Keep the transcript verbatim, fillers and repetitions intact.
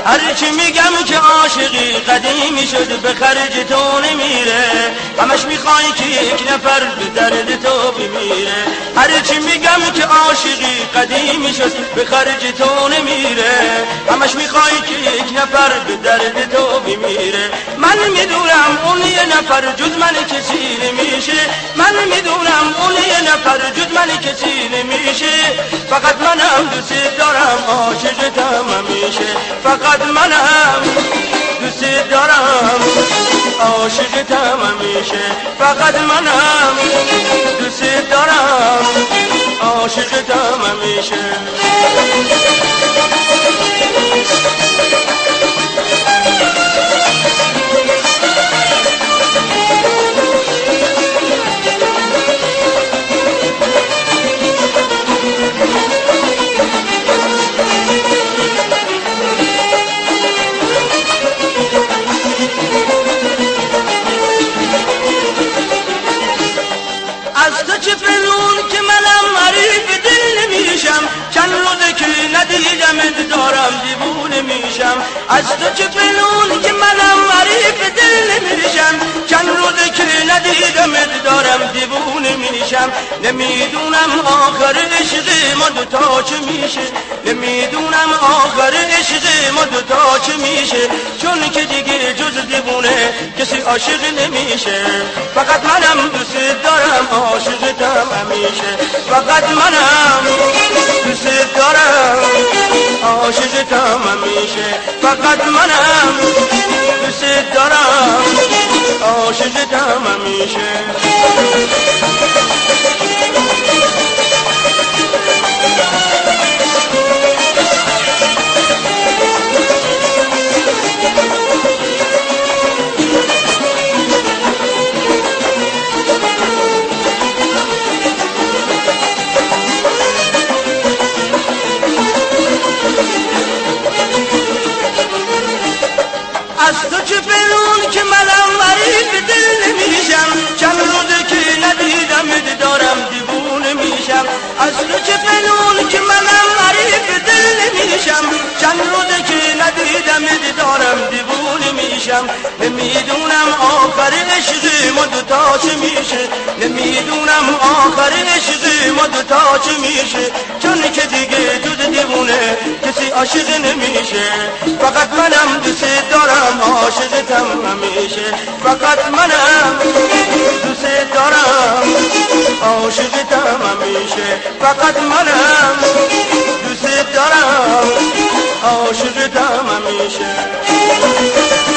هرچی میگم که عاشقی قدیمی شد به خرج تو نمیره همش میخوای که یک نفر به درد تو بمیره هرچی میگم که عاشقی قدیمی شد به خرج تو نمیره همش میخوای که یک نفر به درد تو بمیره من میدونم اون یه نفر جز من کسی نمیشه من میدونم اون یه نفر جز من کسی نمیشه فقط منم دوست دارم عاشقتم همیشه فقط منم دوست دارم عاشقتم همیشه فقط منم دوست دارم عاشقتم همیشه چه پنون که منم حریف دل نمیشم چند روزه که ندیدمت دارم دیوونه میشم از تو چه پنون که منم حریف دل نمیشم چند روزه که ندیدمت دارم دیوونه میشم نمیدونم آخر عشق ما دوتا چه میشه نمیدونم آخر عشق ما دوتا چه میشه چون که دیگه جز دیوونه کسی عاشق نمیشه فقط منم دوست دارم عاشقتم همیشه فقط منم دوست دارم عاشقتم همیشه فقط منم دوست دارم عاشقتم همیشه از تو چه پنون که منم حریف دل نمیشم چند روزه که ندیدمت دارم دیوونه میشم از تو چه پنون که منم حریف دل نمیشم چند روزه که ندیدمت دارم دیوونه میشم نمیدونم آخر عشق ما دوتا چه میشه نمیدونم آخر عشق ما دوتا چه میشه چون که دیگه جز دیوونه کسی عاشق نمیشه فقط منم دوست دارم عاشقتم همیشه فقط منم دوست دارم عاشقتم همیشه فقط منم دوست دارم عاشقتم همیشه